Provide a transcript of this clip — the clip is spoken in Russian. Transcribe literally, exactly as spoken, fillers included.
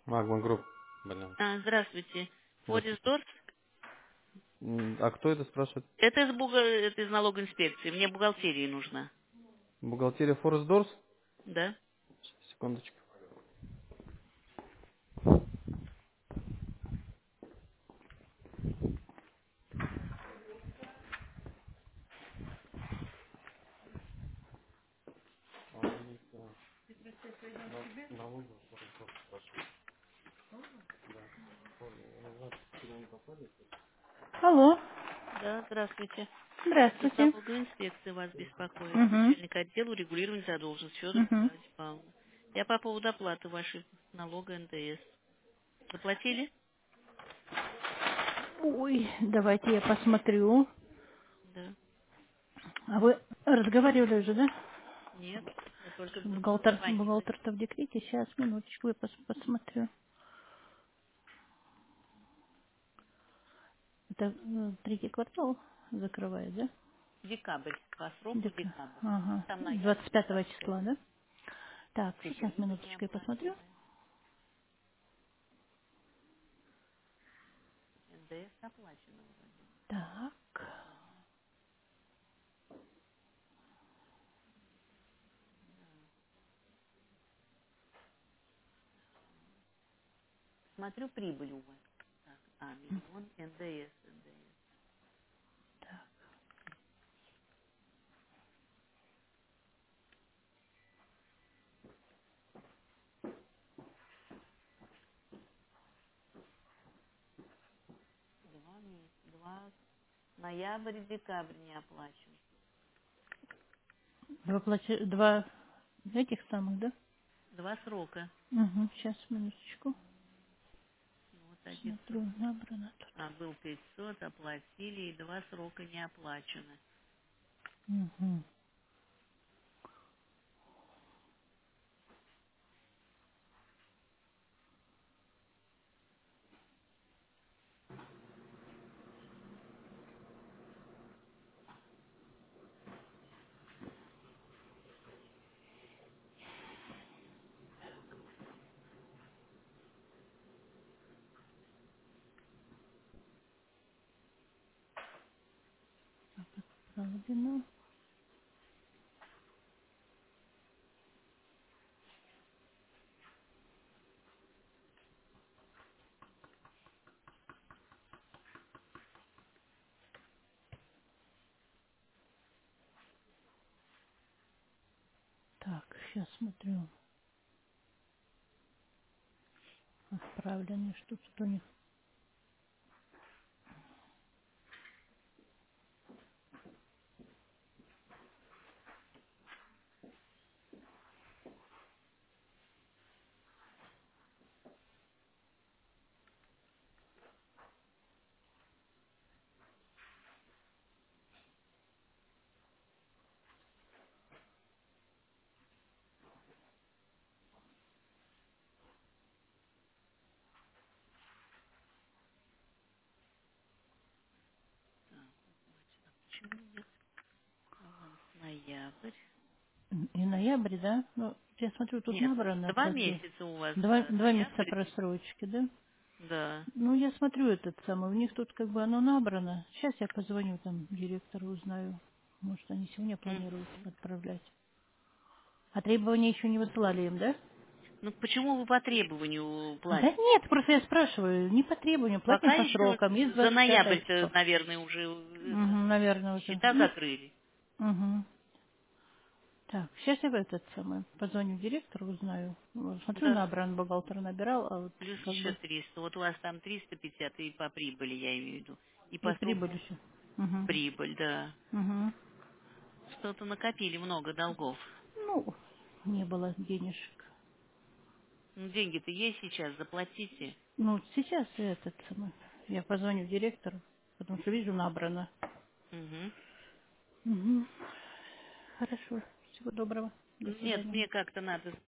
Магма Групп. Блин. А, здравствуйте. Здравствуйте. Форисдорс? М, А кто это спрашивает? Это из, буга... это из налоговой инспекции. Мне бухгалтерии нужно. Бухгалтерия Форест Дорс? Да? Секундочку. Алло, Да, здравствуйте. Из здравствуйте. налоговой инспекции вас беспокоит. Угу, Начальник отдела урегулирования задолженности Федор угу. Геннадьевич Павловна. Я по поводу оплаты вашей налога эн дэ эс. Заплатили? Ой, давайте я посмотрю. Да. А вы разговаривали уже, да? Нет. Я только Бухгалтер, звонила. бухгалтер-то в декрете. Сейчас, минуточку, я пос- посмотрю. Это э, третий квартал закрывает, да? Декабрь. По сроку Дека. декабрь. Ага. Там ноябрь, двадцать пятого двадцать пять. числа, да? Так, Все сейчас, периоды не минуточку, я посмотрю. оплачены. эн дэ эс оплачено вроде. Так. Смотрю прибыль у вас. Так, а, миллион эн дэ эс, эн дэ эс. Два месяца, два, ноябрь, декабрь не оплачен. Два, плаче- два этих самых, да? Два срока. Угу, сейчас, минуточку. Ну, вот один Смотрю, срок. набрано тут. А, был пятьсот, оплатили, и два срока не оплачены. Угу. Проведено. Так, сейчас смотрю. Отправлены, что тут у них. Почему нет? Аванс ноябрь. И ноябрь, да? Ну, я смотрю, тут Нет, набрано два продле. месяца у вас, Два, да, два месяца ноябрь. просрочки, да? Да. Ну, я смотрю этот самый. У них тут как бы оно набрано. Сейчас я позвоню там директору, узнаю. Может, они сегодня М. планируют отправлять. А требования еще не высылали им, да? Ну, почему вы по требованию Да платите? нет, просто я спрашиваю, не по требованию, платим Пока по еще срокам, есть за двадцать пятое ноябрь-то, число. наверное, уже это, Угу, наверное, уже. счета Ну, закрыли. угу. Так, сейчас я в этот самый позвоню директору, узнаю. Вот, смотрю, Да. набран, бухгалтер набирал, а вот Плюс как еще бы триста. Вот у вас там триста пятьдесят и по прибыли, я имею в виду. И и по прибыль сроку еще. Угу. прибыль, да. Угу. Что-то накопили много долгов. Ну, не было денежек. Ну, деньги-то есть сейчас, заплатите. Ну, сейчас этот самый. Я позвоню директору, потому что вижу набрано. Угу. Угу. Хорошо. Всего доброго. До Нет, свидания. мне как-то надо